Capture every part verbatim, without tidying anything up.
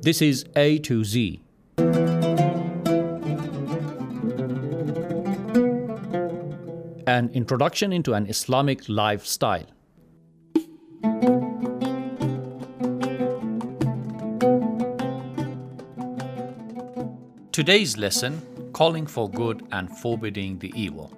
This is A to Z. An introduction into an Islamic lifestyle. Today's lesson, calling for good and forbidding the evil.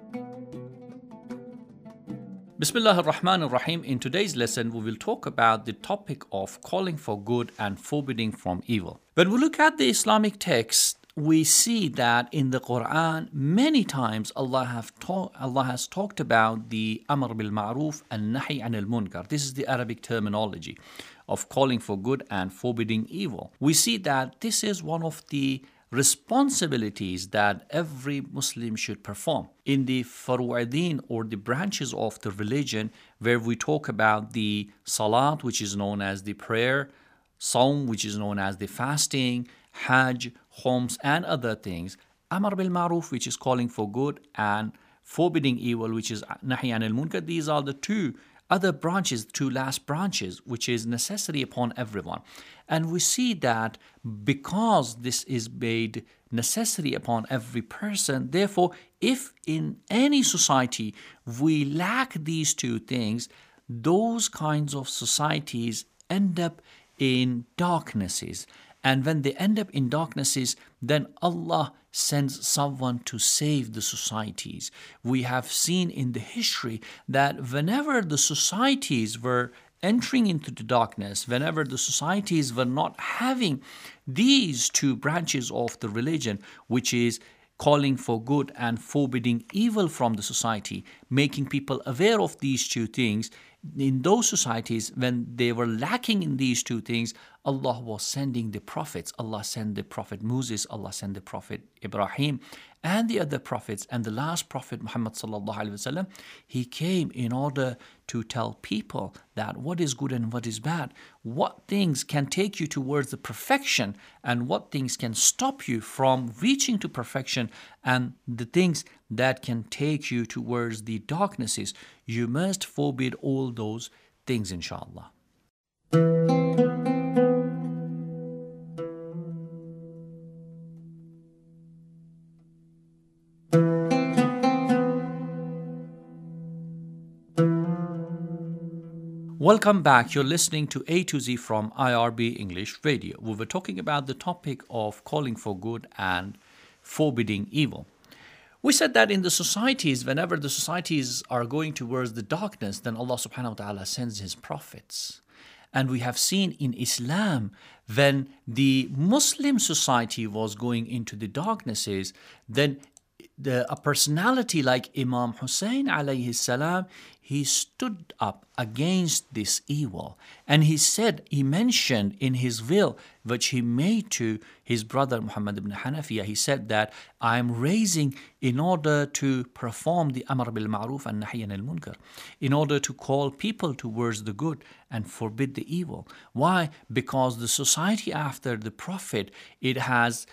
Bismillah ar-Rahman ar-Rahim. In today's lesson, we will talk about the topic of calling for good and forbidding from evil. When we look at the Islamic text, we see that in the Quran, many times Allah have talk, Allah has talked about the Amr bil Ma'ruf and Nahi anil Munkar. This is the Arabic terminology of calling for good and forbidding evil. We see that this is one of the responsibilities that every Muslim should perform. In the Faru'adeen, or the branches of the religion, where we talk about the Salat, which is known as the prayer, Sawm, which is known as the fasting, Hajj, Homs, and other things, Amr bil Ma'ruf, which is calling for good, and forbidding evil, which is Nahi anil Munkar. These are the two other branches, two last branches, which is necessary upon everyone. And we see that because this is made necessary upon every person, therefore, if in any society we lack these two things, those kinds of societies end up in darknesses. And when they end up in darknesses, then Allah sends someone to save the societies. We have seen in the history that whenever the societies were entering into the darkness, whenever the societies were not having these two branches of the religion, which is calling for good and forbidding evil from the society, making people aware of these two things, in those societies, when they were lacking in these two things, Allah was sending the prophets. Allah sent the prophet Moses, Allah sent the prophet Ibrahim, and the other prophets. And the last prophet, Muhammad sallallahu alaihi wasallam, he came in order to tell people that what is good and what is bad, what things can take you towards the perfection, and what things can stop you from reaching to perfection, and the things that can take you towards the darknesses. You must forbid all those things, inshallah. Welcome back. You're listening to A to Z from I R B English Radio. We were talking about the topic of calling for good and forbidding evil. We said that in the societies, whenever the societies are going towards the darkness, then Allah subhanahu wa ta'ala sends His prophets. And we have seen in Islam, when the Muslim society was going into the darknesses, then the, a personality like Imam Hussein alayhi salam, he stood up against this evil. And he said, he mentioned in his will, which he made to his brother Muhammad ibn Hanafiya, he said that I am raising in order to perform the Amr bil Ma'ruf and Nahy anil Munkar, in order to call people towards the good and forbid the evil. Why? Because the society after the Prophet, it has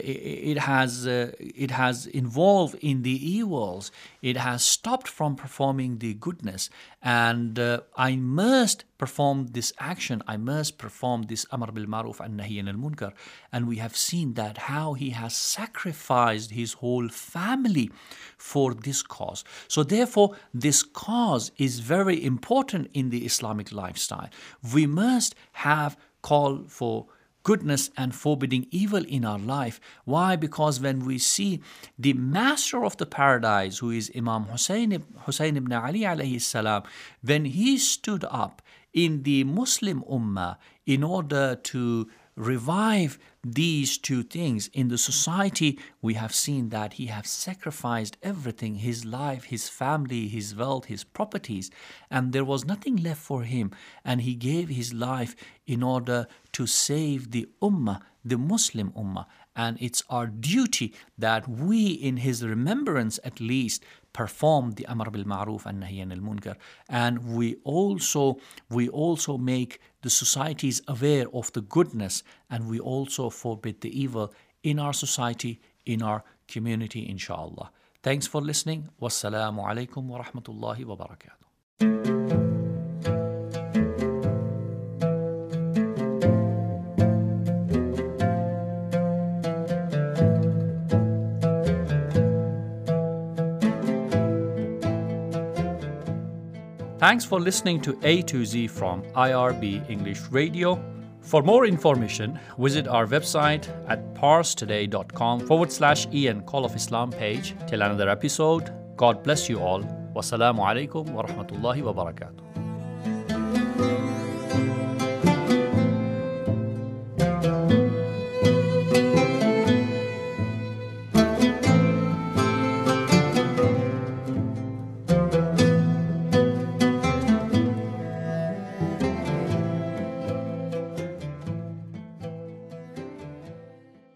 it has uh, it has involved in the evils. It has stopped from performing the goodness, and uh, I must perform this action. I must perform this Amr bil Ma'ruf and Nahy anil Munkar. And we have seen that how he has sacrificed his whole family for this cause. So therefore, this cause is very important in the Islamic lifestyle. We must have call for goodness and forbidding evil in our life. Why? Because when we see the master of the paradise, who is Imam Hussein, Hussein ibn Ali alayhi salam, when he stood up in the Muslim Ummah in order to revive these two things in the society, we have seen that he has sacrificed everything, his life, his family, his wealth, his properties, and there was nothing left for him, and he gave his life in order to save the Ummah, the Muslim Ummah. And it's our duty that we, in his remembrance at least, perform the Amr bil Ma'ruf and Nahy anil Munkar. And we also, we also make the societies aware of the goodness, and we also forbid the evil in our society, in our community, inshallah. Thanks for listening. Wassalamu alaikum wa rahmatullahi wa barakatuh. Thanks for listening to A to Z from I R B English Radio. For more information, visit our website at parstoday.com forward slash Ian Call of Islam page. Till another episode, God bless you all. Wassalamu alaikum wa rahmatullahi wa barakatuh.